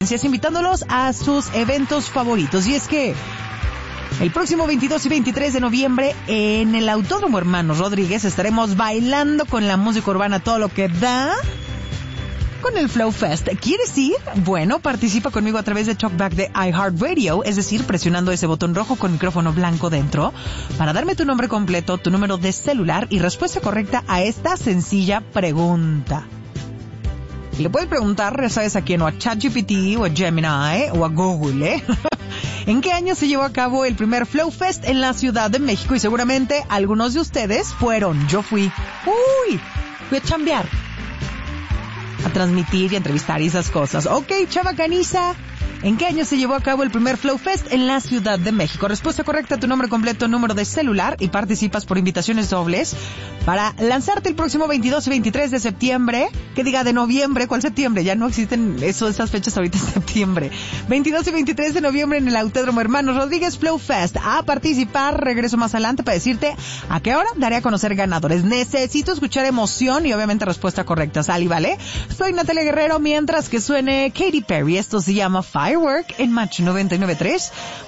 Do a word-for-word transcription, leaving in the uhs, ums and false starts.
experiencias, invitándolos a sus eventos favoritos. Y es que el próximo veintidós y veintitrés de noviembre en el Autódromo Hermanos Rodríguez estaremos bailando con la música urbana todo lo que da con el Flow Fest. ¿Quieres ir? Bueno, participa conmigo a través de TalkBack de iHeartRadio, es decir, presionando ese botón rojo con micrófono blanco dentro para darme tu nombre completo, tu número de celular y respuesta correcta a esta sencilla pregunta. Y le puedes preguntar, ya sabes a quién, o a ChatGPT, o a Gemini, ¿eh? o a Google, ¿eh? ¿En qué año se llevó a cabo el primer Flow Fest en la Ciudad de México? Y seguramente algunos de ustedes fueron. Yo fui. Uy, fui a chambear, a transmitir y a entrevistar y esas cosas. Ok, chava caniza, ¿en qué año se llevó a cabo el primer Flow Fest en la Ciudad de México? Respuesta correcta, tu nombre completo, número de celular y participas por invitaciones dobles para lanzarte el próximo veintidós y veintitrés de septiembre, que diga de noviembre. ¿Cuál septiembre? Ya no existen eso, esas fechas ahorita en septiembre. veintidós y veintitrés de noviembre en el Autódromo Hermanos Rodríguez Flow Fest. A participar, regreso más adelante para decirte a qué hora daré a conocer ganadores. Necesito escuchar emoción y obviamente respuesta correcta. ¿Sale y vale? Soy Natalia Guerrero, mientras que suene Katy Perry. Esto se llama Firework en Match noventa y nueve punto tres.